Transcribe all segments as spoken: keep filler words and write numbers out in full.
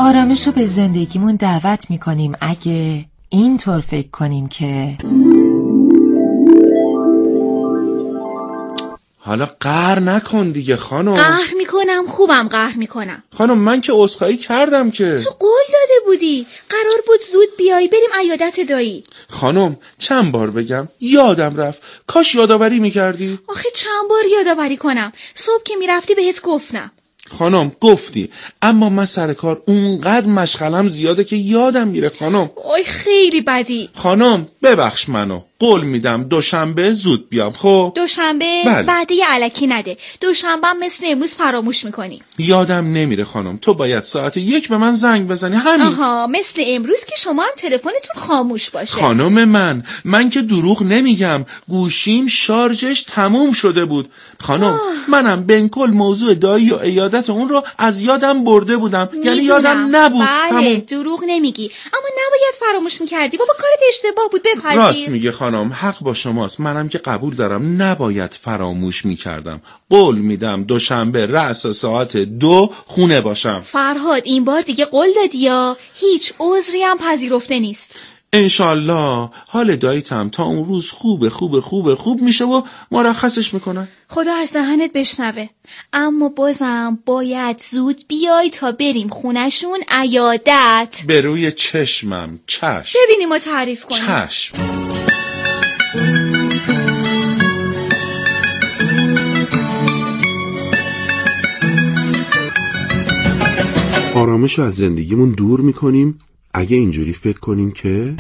آرامش رو به زندگیمون دعوت میکنیم اگه اینطور فکر کنیم که حالا قهر نکن دیگه خانم. قهر میکنم، خوبم قهر میکنم. خانم من که عذرخواهی کردم که. تو قول داده بودی قرار بود زود بیای بریم عیادت دایی. خانم چند بار بگم یادم رفت، کاش یادآوری میکردی. آخه چند بار یادآوری کنم؟ صبح که میرفتی بهت گفتم. خانم گفتی، اما من سر کار اونقدر مشغلم زیاده که یادم میره خانم. اوی خیلی بدی. خانم ببخش منو، قول میدم دوشنبه زود بیام. خب دوشنبه؟ بله. بعد یه الکی نده، دوشنبه مثل امروز فراموش میکنی. یادم نمیره خانم، تو باید ساعت یک به من زنگ بزنی، همین. آها مثل امروز که شما هم تلفنتون خاموش باشه. خانم من من که دروغ نمیگم، گوشیم شارژش تموم شده بود خانم. آه. منم بنکل موضوع دایی و عیادت اون رو از یادم برده بودم. میدونم. یعنی یادم نبود. بله تموم. دروغ نمیگی، اما نباید فراموش میکردی. بابا کارت اشتباه بود، بپذیر. راست میگه خانم، حق با شماست. منم که قبول دارم نباید فراموش میکردم. قول میدم دوشنبه رأس ساعت دو خونه باشم. فرهاد این بار دیگه قول دادی یا؟ هیچ عذری هم پذیرفته نیست. انشالله حال داییتم تا اون روز خوبه خوبه خوبه خوب میشه و مرخصش میکنن. خدا از دهنت بشنوه. اما بازم باید زود بیای تا بریم خونشون عیادت. به روی چشمم. چشم. ببینیم و تعریف کنیم. چشم. آرامش رو از زندگیمون دور میکنیم اگه اینجوری فکر کنیم که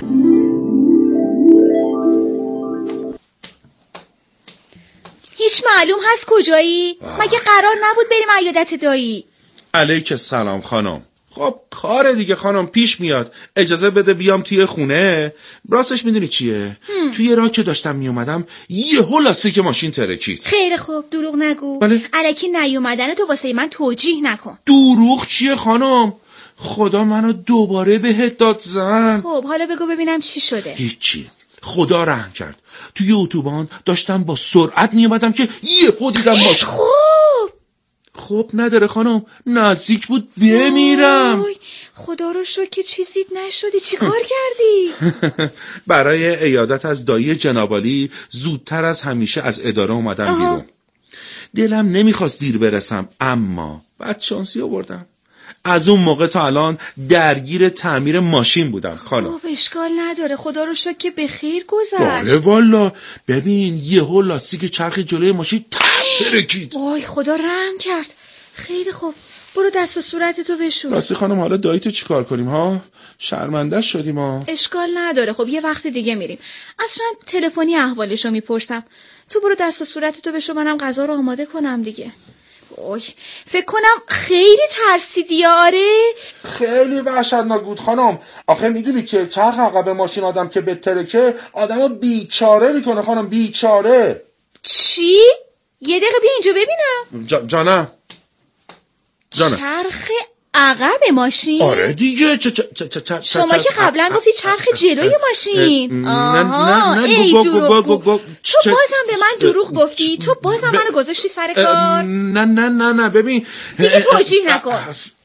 هیچ معلوم هست کجایی؟ آه. مگه قرار نبود بریم عیادت دایی؟ علیک السلام خانم. خب کار دیگه خانم پیش میاد. اجازه بده بیام توی خونه. راستش میدونی چیه؟ هم. توی راه که داشتم میومدم یه هولاستی که ماشین ترکید. خیلی خوب دروغ نگو. بله؟ الکی نیومدن تو واسه من توجیه نکن. دروغ چیه خانم؟ خدا منو دوباره بهت داد زن. خب حالا بگو ببینم چی شده. هیچی. خدا رحم کرد. توی اتوبان داشتم با سرعت میومدم که یهو دیدم ماشین. خب خب نداره خانم، نزدیک بود بمیرم. خدا رو شکر که چیزی نشدی. چی کار کردی؟ برای عیادت از دایی جنابالی زودتر از همیشه از اداره اومدم بیرون. دلم نمیخواست دیر برسم، اما بعد شانسی آوردم. از اون موقع تا الان درگیر تعمیر ماشین بودم خاله. خب اشکال نداره، خدا رو شکر که به خیر گذشت. بله والا ببین یهو لاستیک چرخ جلوی ماشین ترکید. وای خدا رحم کرد. خیلی خوب برو دست و صورتتو بشور. راستی خانم حالا داییتو چیکار کنیم ها؟ شرمنده شدیم ها. اشکال نداره، خب یه وقت دیگه میریم. اصلا تلفنی احوالشو میپرسم. تو برو دست و صورتتو بشور، منم غذا رو آماده کنم دیگه. اوه فکر کنم خیلی ترسیدی. آره خیلی وحشتناک بود خانم. آخه میدونی که چرخ عقب ماشین آدم که بترکه آدمو بیچاره میکنه خانم، بیچاره. چی؟ یه دقیقه بیا اینجا ببینم. جا جانم جانم. چرخ عقب ماشین؟ آره دیگه. چ چ چ چ شما که قبلا گفتی چرخ جلوی ماشین. آها نه ای دروغ. تو بازم به من دروغ گفتی. تو بازم منو گذاشتی سر کار. نه نه نه نه ببین دیگه توجیه نکن.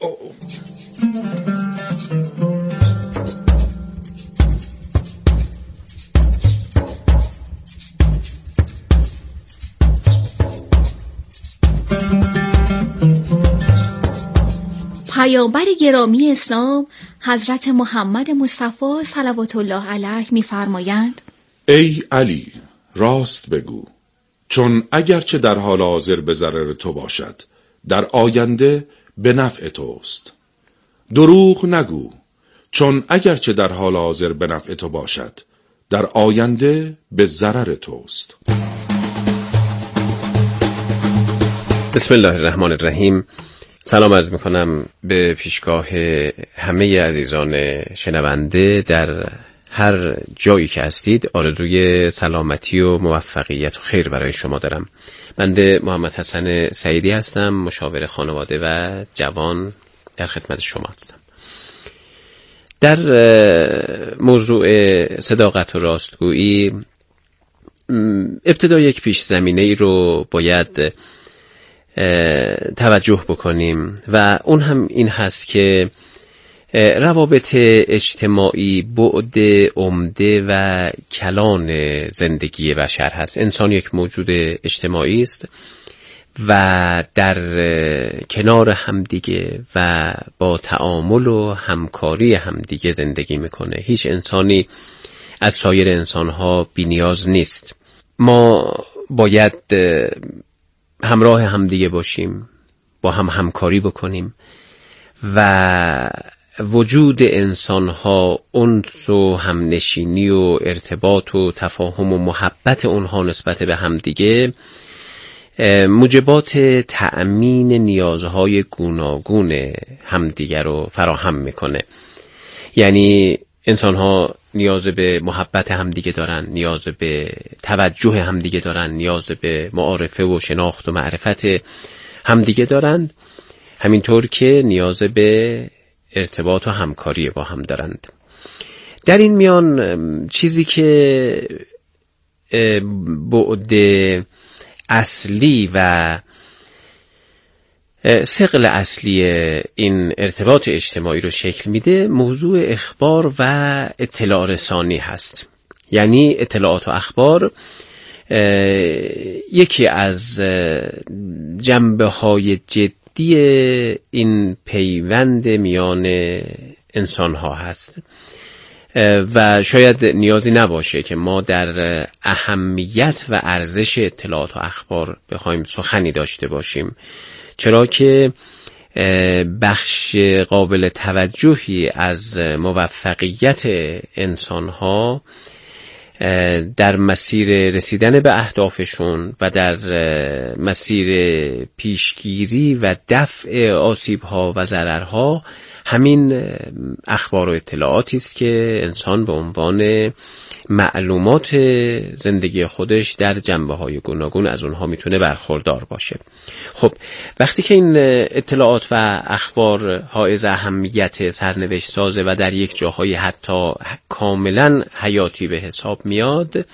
پیامبر گرامی اسلام حضرت محمد مصطفی صلوات الله علیه می‌فرمایند: ای علی راست بگو، چون اگرچه در حال حاضر به ضرر تو باشد در آینده به نفع توست. دروغ نگو، چون اگرچه در حال حاضر به نفع تو باشد در آینده به ضرر توست. بسم الله الرحمن الرحیم. سلام عرض میکنم به پیشگاه همه عزیزان شنونده در هر جایی که هستید. آرزوی سلامتی و موفقیت و خیر برای شما دارم. بنده محمد حسن سعیدی هستم، مشاور خانواده و جوان در خدمت شما هستم. در موضوع صداقت و راستگویی ابتدا یک پیش زمینه ای رو باید توجه بکنیم و اون هم این هست که روابط اجتماعی بعد عمده و کلان زندگی بشر هست. انسان یک موجود اجتماعی است و در کنار همدیگه و با تعامل و همکاری همدیگه زندگی میکنه. هیچ انسانی از سایر انسانها بی‌نیاز نیست. ما باید همراه همدیگه باشیم، با هم همکاری بکنیم و وجود انسانها، انس و همنشینی و ارتباط و تفاهم و محبت اونها نسبت به همدیگه موجبات تأمین نیازهای گوناگون همدیگه رو فراهم میکنه. یعنی انسانها نیاز به محبت همدیگه دارن، نیاز به توجه همدیگه دارن، نیاز به معارفه و شناخت و معرفت همدیگه دارند، همینطور که نیاز به ارتباط و همکاری با هم دارند. در این میان چیزی که بعد اصلی و ثقل اصلی این ارتباط اجتماعی رو شکل میده موضوع اخبار و اطلاع رسانی هست. یعنی اطلاعات و اخبار یکی از جنبه های جدی این پیوند میان انسان ها هست و شاید نیازی نباشه که ما در اهمیت و ارزش اطلاعات و اخبار بخوایم سخنی داشته باشیم، چرا که بخش قابل توجهی از موفقیت انسان‌ها در مسیر رسیدن به اهدافشون و در مسیر پیشگیری و دفع آسیب‌ها و ضررها همین اخبار و اطلاعاتی است که انسان به عنوان معلومات زندگی خودش در جنبه‌های گوناگون از اونها میتونه برخوردار باشه. خب وقتی که این اطلاعات و اخبار حائز اهمیت سرنوشت سازه و در یک جاهای حتی کاملا حیاتی به حساب میاد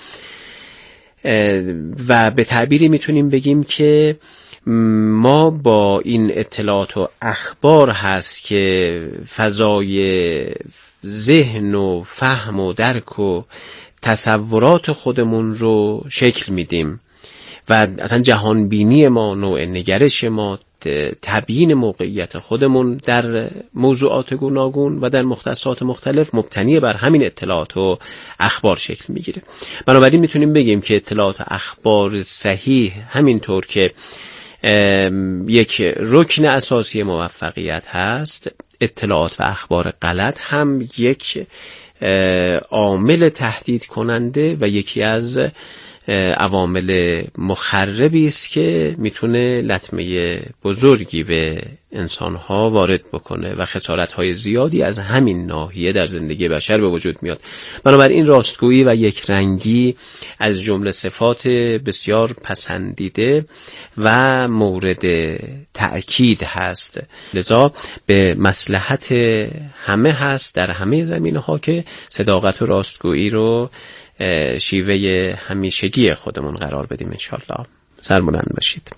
و به تعبیری میتونیم بگیم که ما با این اطلاعات و اخبار هست که فضای ذهن و فهم و درک و تصورات خودمون رو شکل میدیم و اصلا جهان بینی ما، نوع نگرش ما، تبیین موقعیت خودمون در موضوعات گوناگون و در مختصات مختلف مبتنی بر همین اطلاعات و اخبار شکل میگیره. بنابراین میتونیم بگیم که اطلاعات و اخبار صحیح همینطور که یک رکن اساسی موفقیت هست، اطلاعات و اخبار غلط هم یک عامل تهدید کننده و یکی از عوامل مخربی است که میتونه لطمه بزرگی به انسانها وارد بکنه و خسارت‌های زیادی از همین ناحیه در زندگی بشر به وجود میاد. بنابراین راستگویی و یک رنگی از جمله صفات بسیار پسندیده و مورد تأکید هست. لذا به مصلحت همه هست در همه زمینه‌ها که صداقت و راستگویی رو شیوه همیشگی خودمون قرار بدیم. انشالله سربلند باشید.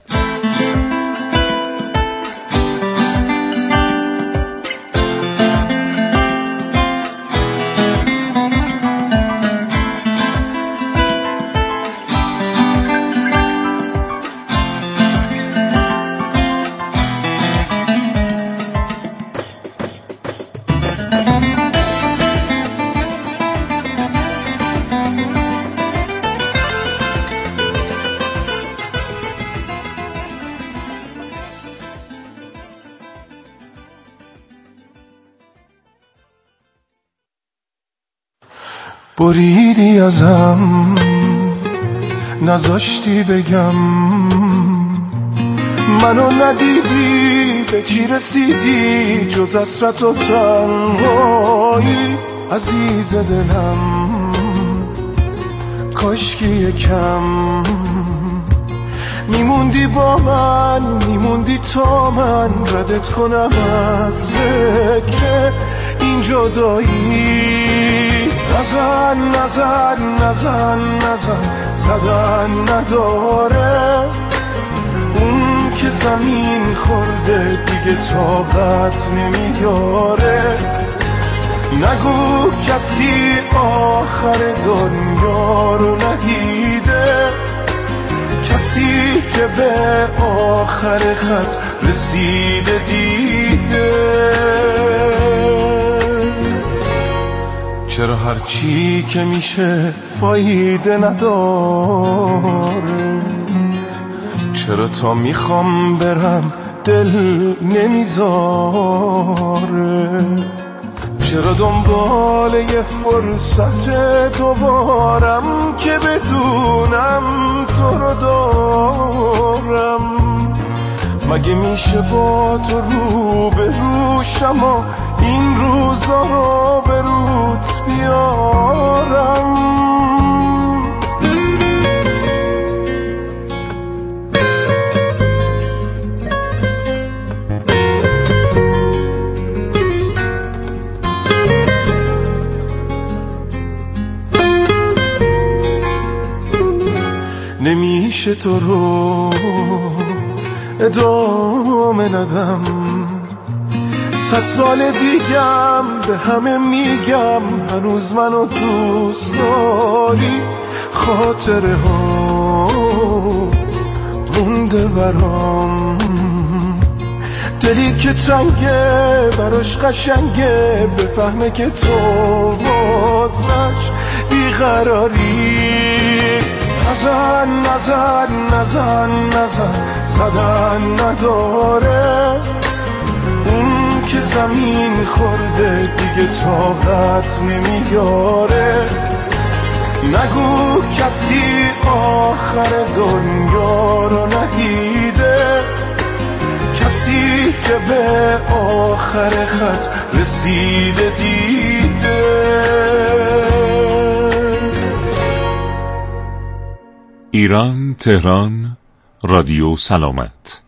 بریدی ازم، نذاشتی بگم، منو ندیدی، به چی رسیدی جز حسرت و تنهایی. عزیز دلم کاشکی یکم میموندی با من، میموندی تا من ردت کنم از فکر این جدایی. نزن نزن نزن نزن زدن نداره، اون که زمین خورده دیگه طاقت نمیاره. نگو کسی آخر دنیا رو ندیده، کسی که به آخر خط رسیده دیده. چرا هرچی که میشه فایده نداره؟ چرا تا میخوام برم دل نمیذاره؟ چرا دنبال یه فرصت دوبارم که بدونم تو رو دارم؟ مگه میشه با تو رو به روشم و این روزا رو به روت بیارم؟ نمیشه تو رو ادامه ندم، صد سال دیگم به همه میگم هنوز منو دوست داری. خاطره ها مونده برام، دلی که تنگه براش قشنگه، بفهمه که تو بازش بیقراری. نزن نزن نزن نزن زدن نداره، اون که زمین خورده دیگه طاقت نمیاره. نگو کسی آخر دنیا رو ندیده، کسی که به آخر خط رسیده دیده. ایران، تهران، رادیو سلامت.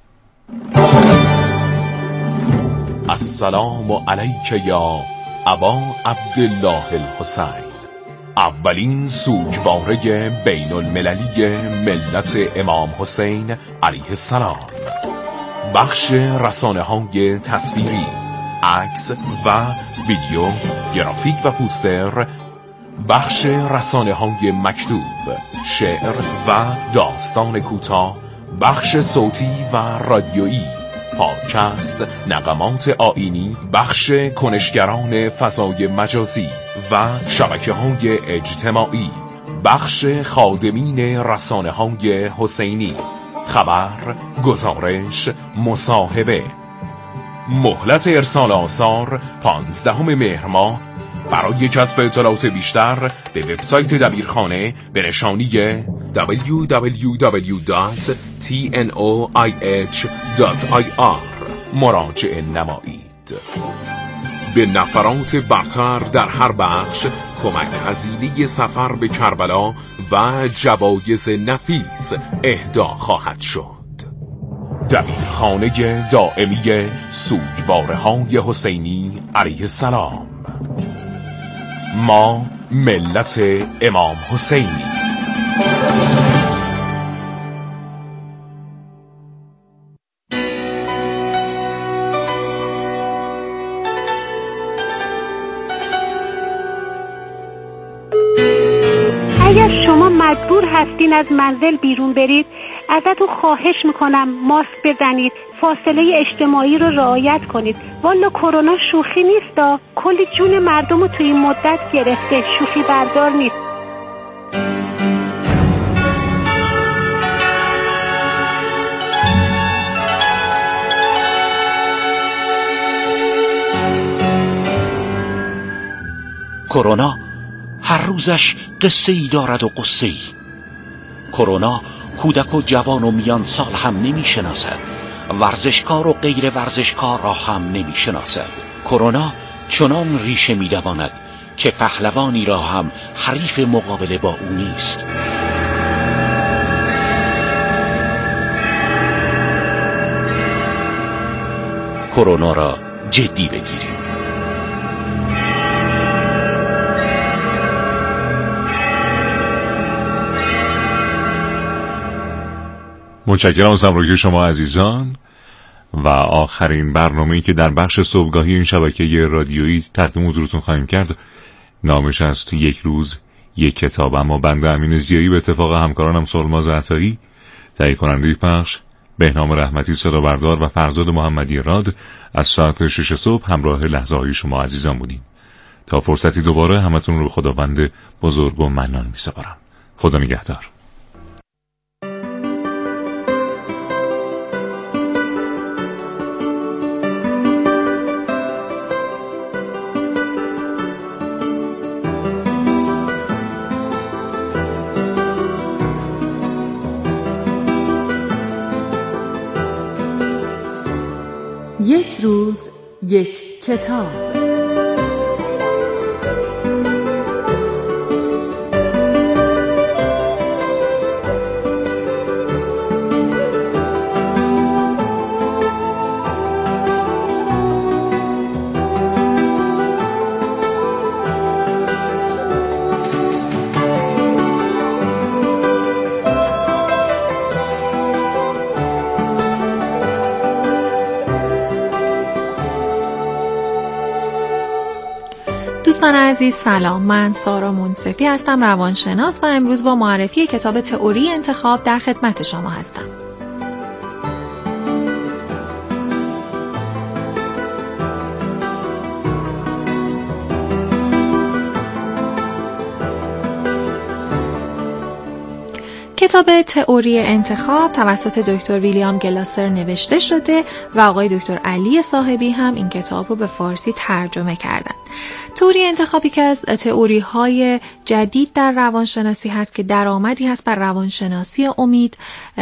السلام علیک یا ابا عبدالله الحسین، اولین سوگواره بین المللی ملت امام حسین علیه السلام. بخش رسانه های تصویری، عکس و ویدیو، گرافیک و پوستر، بخش رسانه های مکتوب، شعر و داستان کوتاه، بخش صوتی و رادیویی، پادکست، نغمات آیینی، بخش کنشگران فضای مجازی و شبکه های اجتماعی، بخش خادمین رسانه های حسینی، خبر، گزارش، مصاحبه. مهلت ارسال آثار پانزدهم مهر ماه. برای کسب اطلاعات بیشتر به وبسایت دبیرخانه به نشانی دبلیو دبلیو دبلیو دات تی ان او آی اچ دات آی آر مراجعه نمایید. به نفرات برتر در هر بخش کمک هزینه سفر به کربلا و جوایز نفیس اهدا خواهد شد. دبیرخانه دائمی سوگواره های حسینی علیه السلام. ما ملت امام حسینی. اگر شما مجبور هستین از منزل بیرون برید، ازتون خواهش میکنم ماسک بزنید، فاصله اجتماعی رو رعایت کنید. والا کرونا شوخی نیستا، کلی جون مردم رو توی این مدت گرفته، شوخی بردار نیست. کرونا هر روزش قصه ای دارد و قصه ای. کرونا کودک و جوان و میان سال هم نمی شناسد، ورزشکار و غیر ورزشکار را هم نمی شناسد. کرونا چنان ریشه می دواند که پهلوانی را هم حریف مقابله با او نیست. کرونا را جدی بگیریم. متشکرم از همراهی شما عزیزان و آخرین برنامه‌ای که در بخش صبحگاهی این شبکه رادیویی تقدیم حضورتون خواهیم کرد نامش است یک روز یک کتاب. اما بنده امین ضیایی به اتفاق همکارانم سلماز عطایی، تهیه کننده پخش بهنام رحمتی، صدا بردار و فرزاد محمدی راد از ساعت شش صبح همراه لحظه‌های شما عزیزان بودیم. تا فرصتی دوباره همتون رو به خداوند بزرگ و منان می‌سپارم. خدا نگهدار. یک روز یک کتاب. دوستان عزیز سلام، من سارا منصفی هستم، روانشناس و امروز با معرفی کتاب تئوری انتخاب در خدمت شما هستم. کتاب تئوری انتخاب توسط دکتر ویلیام گلاسر نوشته شده و آقای دکتر علی صاحبی هم این کتاب رو به فارسی ترجمه کردند. تئوری انتخابی که از تئوری های جدید در روانشناسی هست که درآمدی هست بر روانشناسی امید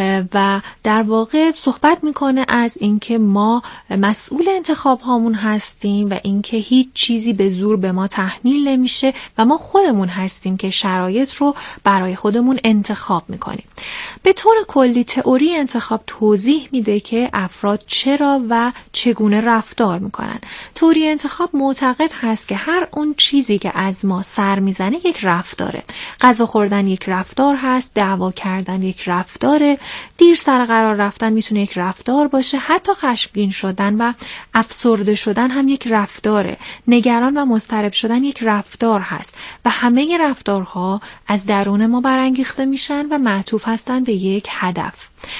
و در واقع صحبت میکنه از اینکه ما مسئول انتخاب هامون هستیم و اینکه هیچ چیزی به زور به ما تحمیل نمیشه و ما خودمون هستیم که شرایط رو برای خودمون انتخاب میکنیم. به طور کلی تئوری انتخاب توضیح میده که افراد چرا و چگونه رفتار میکنن. تئوری انتخاب معتقد هست که هر اون چیزی که از ما سر میزنه یک رفتاره. غذا خوردن یک رفتار هست، دعوا کردن یک رفتاره، دیر سر قرار رفتن میتونه یک رفتار باشه، حتی خشمگین شدن و افسرده شدن هم یک رفتاره. نگران و مضطرب شدن یک رفتار هست و همه رفتارها از درون ما برانگیخته میشن و معطوف هستن به یک هدف.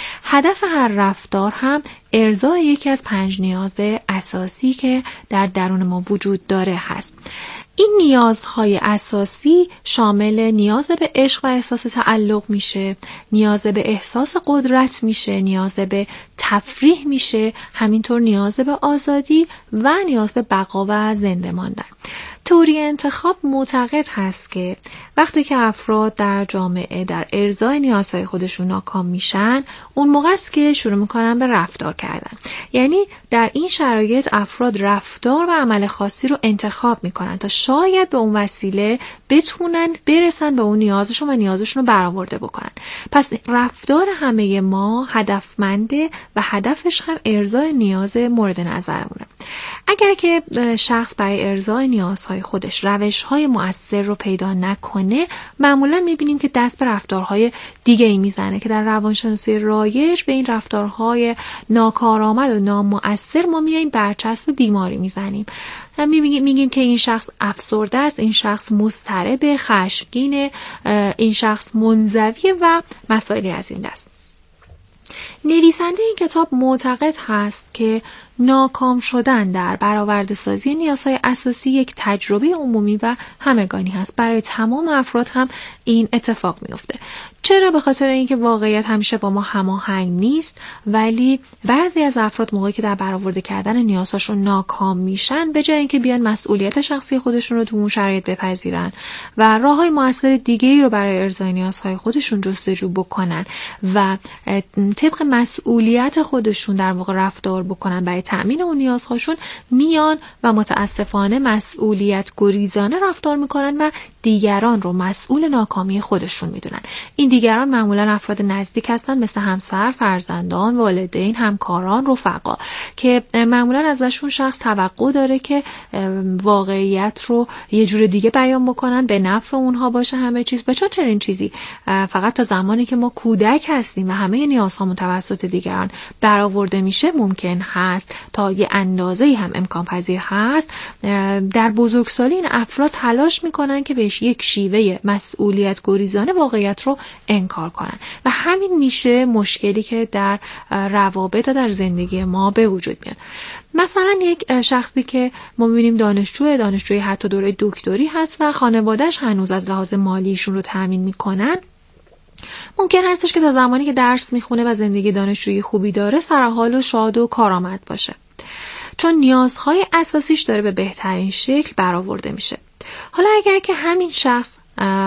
هدف هر رفتار هم ارضای یکی از پنج نیاز اساسی که در درون ما وجود داره هست. این نیازهای اساسی شامل نیاز به عشق و احساس تعلق میشه، نیاز به احساس قدرت میشه، نیاز به تفریح میشه، همینطور نیاز به آزادی و نیاز به بقا و زنده ماندن. تئوری انتخاب معتقد هست که وقتی که افراد در جامعه در ارضای نیازهای خودشون ناکام میشن، اون موقع است که شروع میکنن به رفتار کردن. یعنی در این شرایط افراد رفتار و عمل خاصی رو انتخاب میکنن تا شاید به اون وسیله بتونن برسن به اون نیازشون و نیازشون رو برآورده بکنن. پس رفتار همه ما هدفمنده و هدفش هم ارضای نیاز مورد نظرمونه. اگر که شخص برای ارضای نیازهای خودش روش‌های مؤثر رو پیدا نکنه، معمولا می‌بینیم که دست به رفتارهای دیگه‌ای میزنه که در روانشناسی رایج به این رفتارهای ناکارآمد و نامؤثر ما میایم برچسب بیماری میزنیم. میگیم میگیم که این شخص افسرده است، این شخص مضطرب، خشمگین، این شخص منزوی و مسائلی از این دست. نویسنده این کتاب معتقد هست که ناکام شدن در برآورده سازی نیازهای اساسی یک تجربه عمومی و همگانی هست. برای تمام افراد هم این اتفاق میفته. چرا؟ به خاطر اینکه واقعیت همیشه با ما هماهنگ نیست، ولی بعضی از افراد موقعی که در برآورده کردن نیازهاشون ناکام میشن، به جای اینکه بیان مسئولیت شخصی خودشون رو تو اون شرایط بپذیرن و راههای موثر دیگه‌ای رو برای ارضای نیازهای خودشون جستجو بکنن و طبق مسئولیت خودشون در واقع رفتار بکنن برای تأمین اون نیازهاشون، میان و متاسفانه مسئولیت گریزانه رفتار میکنن و دیگران رو مسئول ناکامی خودشون میدونن. این دیگران معمولا افراد نزدیک هستن، مثل همسر، فرزندان، والدین، همکاران، رفقا، که معمولا ازشون شخص توقع داره که واقعیت رو یه جور دیگه بیان بکنن، به نفع اونها باشه همه چیز. و چون چنین چیزی فقط تا زمانی که ما کودک هستیم و همه نیازهامون توسط دیگران برآورده میشه ممکن هست، تا یه اندازه‌ای هم امکان پذیر هست، در بزرگسالی این افراد تلاش میکنن که بهش یک شیوه مسئولیت گریزانه واقعیت رو انکار کنن و همین میشه مشکلی که در روابط و در زندگی ما به وجود میاد. مثلا یک شخصی که ما می‌بینیم دانشجو دانشجوی حتی دوره دکتری هست و خانواده‌اش هنوز از لحاظ مالیشون رو تامین میکنن، ممکن هستش که تا زمانی که درس میخونه و زندگی دانشجویی خوبی داره سرحال و شاد و کارآمد باشه، چون نیازهای اساسیش داره به بهترین شکل برآورده میشه. حالا اگر که همین شخص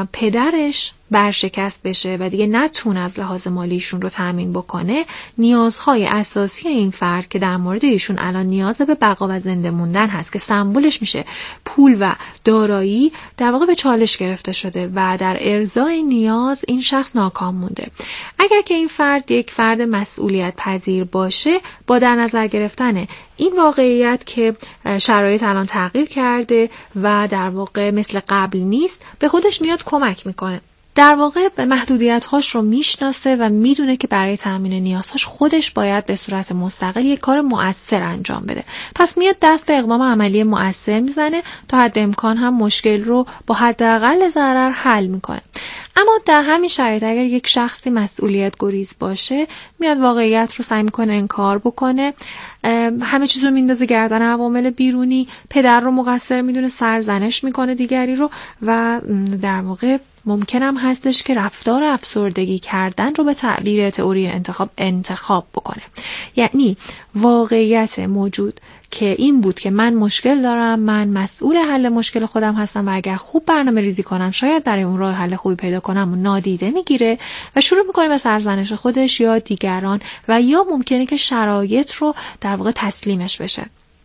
پدرش برشکست بشه و دیگه نتونه از لحاظ مالیشون رو تامین بکنه، نیازهای اساسی این فرد که در مورد ایشون الان نیاز به بقا و زنده موندن هست که سمبولش میشه پول و دارایی، در واقع به چالش گرفته شده و در ارضای نیاز این شخص ناکام مونده. اگر که این فرد یک فرد مسئولیت پذیر باشه، با در نظر گرفتن این واقعیت که شرایط الان تغییر کرده و در واقع مثل قبل نیست، به خودش میاد کمک میکنه. در واقع به محدودیت‌هاش رو میشناسه و میدونه که برای تامین نیازهاش خودش باید به صورت مستقل یک کار مؤثر انجام بده. پس میاد دست به اقدام عملی مؤثر میزنه تا حد امکان هم مشکل رو با حداقل ضرر حل میکنه. اما در همین شرایط اگر یک شخصی مسئولیت گریز باشه، میاد واقعیت رو سعی میکنه انکار بکنه، همه چیز رو میندازه گردن عوامل بیرونی، پدر رو مقصر میدونه، سرزنش میکنه دیگری رو و در واقع ممکن هم هستش که رفتار افسردگی کردن رو به تعبیر تئوری انتخاب انتخاب بکنه. یعنی واقعیت موجود که این بود که من مشکل دارم، من مسئول حل مشکل خودم هستم و اگر خوب برنامه ریزی کنم شاید برای اون راه حل خوبی پیدا کنم و نادیده میگیره و شروع میکنه به سرزنش خودش یا دیگران و یا ممکنه که شرایط رو در واقع تسلیمش بشه.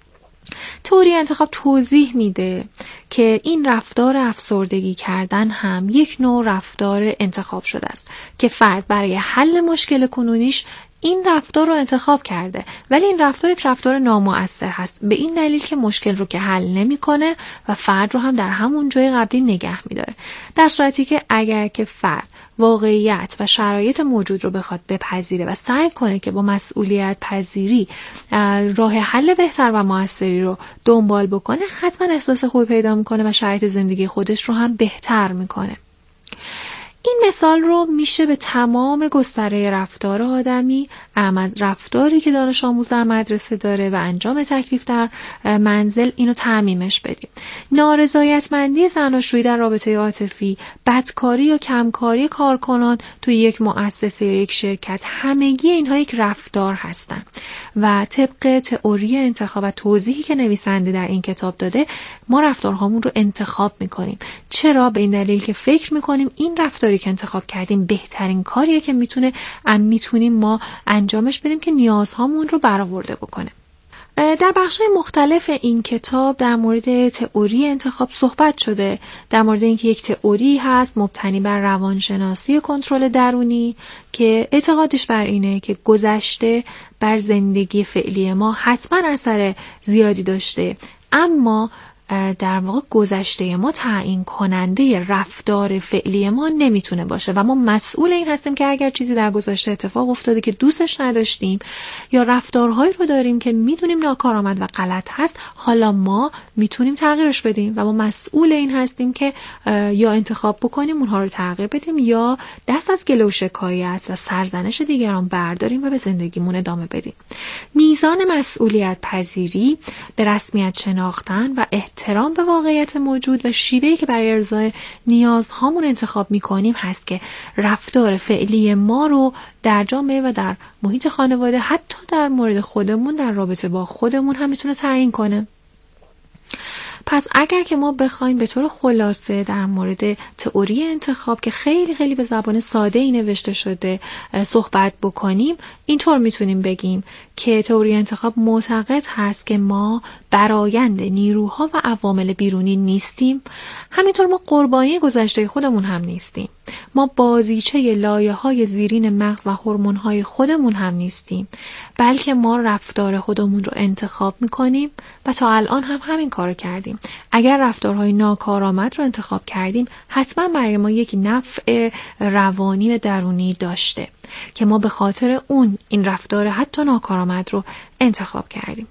تئوری انتخاب توضیح میده که این رفتار افسردگی کردن هم یک نوع رفتار انتخاب شده است که فرد برای حل مشکل کنونیش این رفتار رو انتخاب کرده، ولی این رفتار یک رفتار نامؤثر هست، به این دلیل که مشکل رو که حل نمیکنه و فرد رو هم در همون جای قبلی نگه میداره. در صورتی که اگر که فرد واقعیت و شرایط موجود رو بخواد بپذیره و سعی کنه که با مسئولیت پذیری راه حل بهتر و موثری رو دنبال بکنه، حتما احساس خوبی پیدا میکنه و شرایط زندگی خودش رو هم بهتر میکنه. این مثال رو میشه به تمام گستره رفتار آدمی، از رفتاری که دانش آموز در مدرسه داره و انجام تکلیف در منزل، اینو تعمیمش بدیم. نارضایتمندی زناشویی در رابطه عاطفی، بدکاری یا کمکاری کارکنان توی یک مؤسسه یا یک شرکت، همگی اینها یک رفتار هستن و طبق تئوری انتخاب و توضیحی که نویسنده در این کتاب داده، ما رفتارهامون رو انتخاب میکنیم. چرا؟ به این دلیل که فکر میکنیم این رفتاری که انتخاب کردیم بهترین کاریه که میتونه ام میتونیم ما انجامش بدیم که نیازهامون رو برآورده بکنه. در بخش‌های مختلف این کتاب در مورد تئوری انتخاب صحبت شده، در مورد اینکه یک تئوری هست مبتنی بر روانشناسی کنترل درونی که اعتقادش بر اینه که گذشته بر زندگی فعلی ما حتما اثر زیادی داشته، اما در واقع گذشته ما تعیین کننده رفتار فعلی ما نمیتونه باشه و ما مسئول این هستیم که اگر چیزی در گذشته اتفاق افتاده که دوستش نداشتیم یا رفتارهایی رو داریم که میدونیم ناکارآمد و غلط هست، حالا ما میتونیم تغییرش بدیم و ما مسئول این هستیم که یا انتخاب بکنیم اونها رو تغییر بدیم یا دست از گله و شکایت و سرزنش دیگران برداریم و به زندگیمون ادامه بدیم. میزان مسئولیت پذیری، به رسمیت شناختن و احترام به واقعیت موجود و شیوهی که برای ارضای نیازهامون انتخاب میکنیم هست که رفتار فعلی ما رو در جامعه و در محیط خانواده، حتی در مورد خودمون، در رابطه با خودمون هم میتونه تعیین کنه. پس اگر که ما بخوایم به طور خلاصه در مورد تئوری انتخاب که خیلی خیلی به زبان ساده ای نوشته شده صحبت بکنیم، اینطور میتونیم بگیم که تئوری انتخاب معتقد هست که ما برآیند نیروها و عوامل بیرونی نیستیم، همینطور ما قربانی گذشته خودمون هم نیستیم، ما بازیچه لایه‌های زیرین مغز و هورمون‌های خودمون هم نیستیم، بلکه ما رفتار خودمون رو انتخاب می‌کنیم و تا الان هم همین کارو کردیم. اگر رفتارهای ناکارآمد رو انتخاب کردیم، حتما برای ما یک نفع روانی و درونی داشته که ما به خاطر اون این رفتار حتی ناکارآمد رو انتخاب کردیم.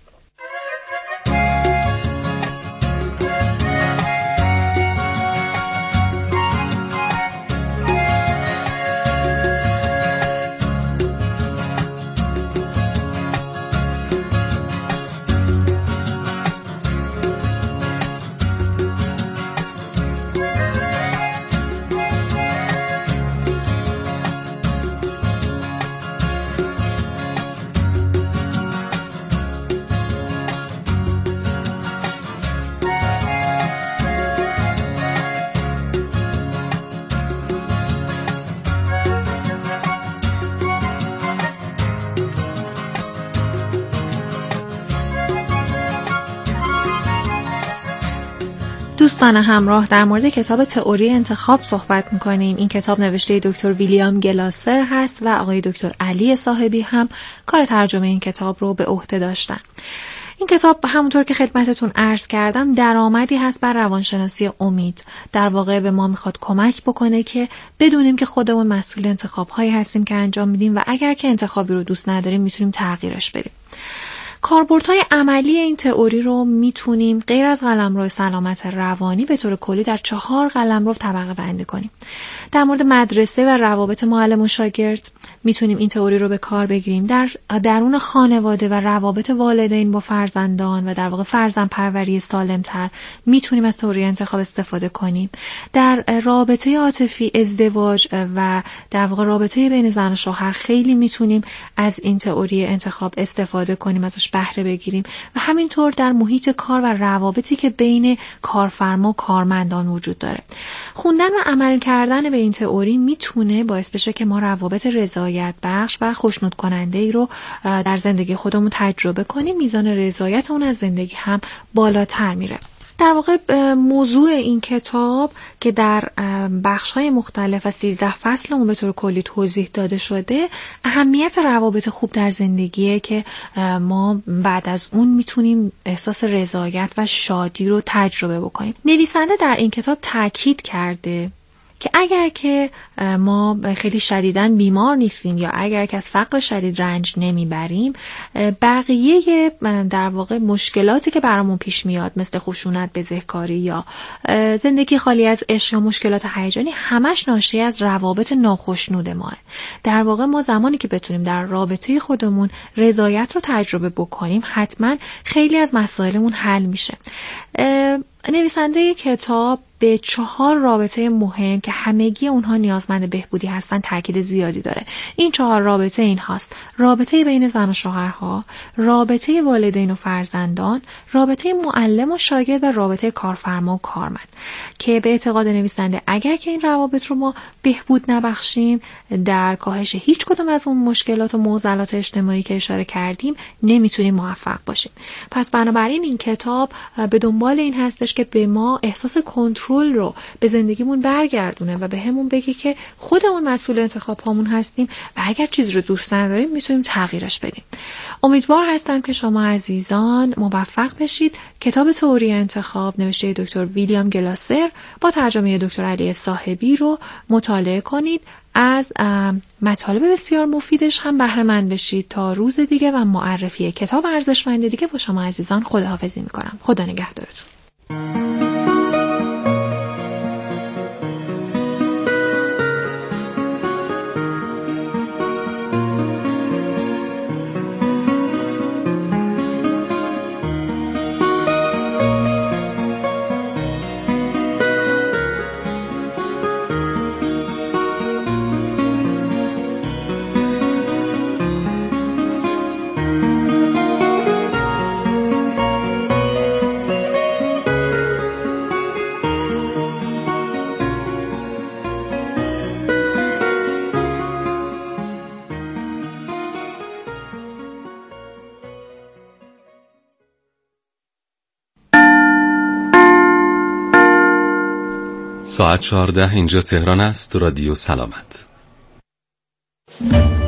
دوستان همراه، در مورد کتاب تئوری انتخاب صحبت می‌کنیم. این کتاب نوشته دکتر ویلیام گلاسر هست و آقای دکتر علی صاحبی هم کار ترجمه این کتاب رو به عهده داشتن. این کتاب همونطور که خدمتتون عرض کردم درآمدی هست بر روانشناسی امید. در واقع به ما میخواد کمک بکنه که بدونیم که خودمون مسئول انتخاب‌هایی هستیم که انجام میدیم و اگر که انتخابی رو دوست نداریم میتونیم تغییرش بدیم. کاربردهای عملی این تئوری رو میتونیم غیر از قلمرو سلامت روانی به طور کلی در چهار قلمرو طبقه بندی کنیم. در مورد مدرسه و روابط معلم و شاگرد میتونیم این تئوری رو به کار بگیریم. در درون خانواده و روابط والدین با فرزندان و در واقع فرزند پروری سالمتر میتونیم از تئوری انتخاب استفاده کنیم. در رابطه عاطفی، ازدواج و در واقع رابطه بین زن و شوهر خیلی میتونیم از این تئوری انتخاب استفاده کنیم، ازش بهره بگیریم و همینطور در محیط کار و روابطی که بین کارفرما و کارمندان وجود داره. خوندن و عمل کردن به این تئوری میتونه باعث بشه که ما روابط رضایت بخش و خوشنود کننده ای رو در زندگی خودمون تجربه کنیم. میزان رضایت اون از زندگی هم بالاتر میره. در واقع موضوع این کتاب که در بخش‌های مختلف و سیزده فصل اون به طور کلی توضیح داده شده، اهمیت روابط خوب در زندگیه که ما بعد از اون میتونیم احساس رضایت و شادی رو تجربه بکنیم. نویسنده در این کتاب تاکید کرده که اگر که ما خیلی شدیداً بیمار نیستیم یا اگر که از فقر شدید رنج نمیبریم، بقیه در واقع مشکلاتی که برامون پیش میاد مثل خشونت، بزهکاری یا زندگی خالی از عشق یا مشکلات هیجانی همش ناشی از روابط ناخوشنود ماه. در واقع ما زمانی که بتونیم در رابطه خودمون رضایت رو تجربه بکنیم، حتما خیلی از مسائلمون حل میشه. نویسنده کتاب به چهار رابطه مهم که همگی اونها نیازمند بهبودی هستن تاکید زیادی داره. این چهار رابطه این هاست: رابطه بین زن و شوهرها، رابطه والدین و فرزندان، رابطه معلم و شاگرد و رابطه کارفرما و کارمند، که به اعتقاد نویسنده اگر که این روابط رو ما بهبود نبخشیم، در کاهش هیچ کدوم از اون مشکلات و معضلات اجتماعی که اشاره کردیم نمیتونیم موفق باشیم. پس بنابراین این کتاب به دنبال این هستش که به ما احساس کنترل رو به زندگیمون برگردونه و به همون بگه که خودمون مسئول انتخاب هامون هستیم و اگر چیز رو دوست نداریم میتونیم تغییرش بدیم. امیدوار هستم که شما عزیزان موفق بشید. کتاب تئوری انتخاب نوشته دکتر ویلیام گلاسر با ترجمه دکتر علی صاحبی رو مطالعه کنید. از مطالب بسیار مفیدش هم بهره مند بشید. تا روز دیگه و معرفی کتاب ارزشمند دیگه با شما عزیزان خداحافظی میکنم. خدا نگهدارتون. ساعت چهارده اینجا تهران است. رادیو سلامت.